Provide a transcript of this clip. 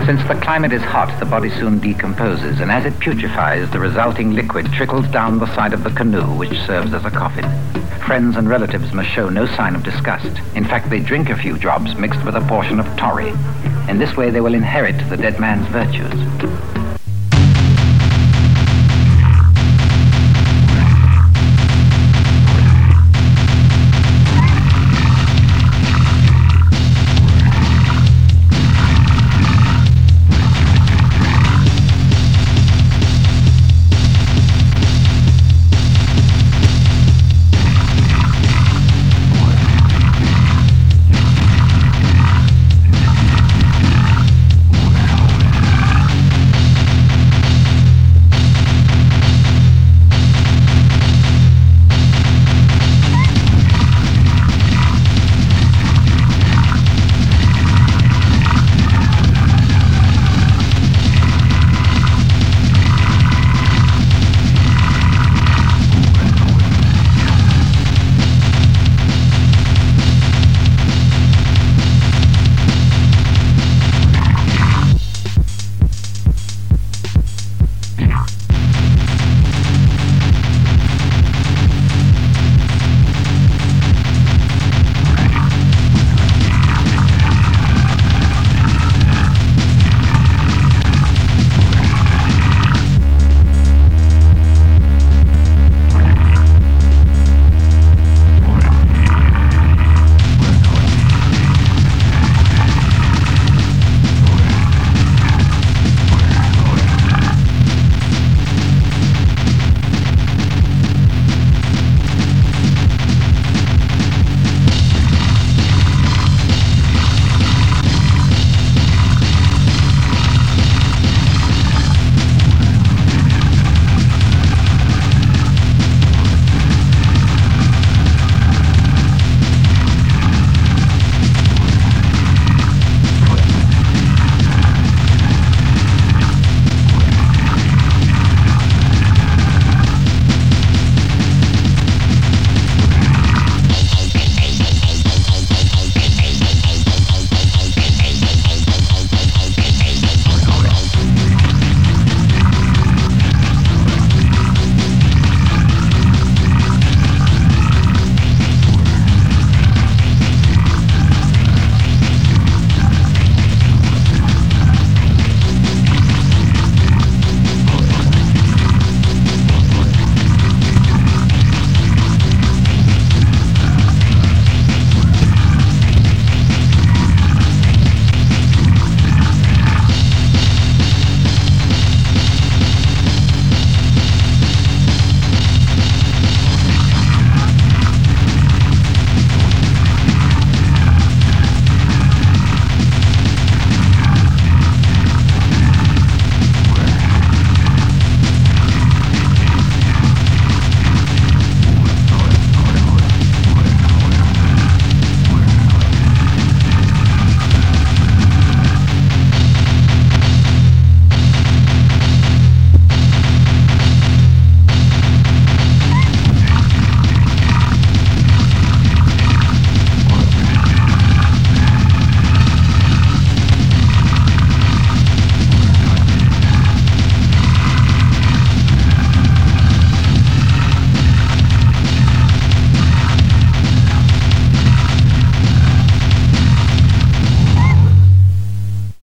Since the climate is hot, the body soon decomposes, and as it putrefies, the resulting liquid trickles down the side of the canoe, which serves as a coffin. Friends and relatives must show no sign of disgust. In fact, they drink a few drops mixed with a portion of torry. In this way, they will inherit the dead man's virtues.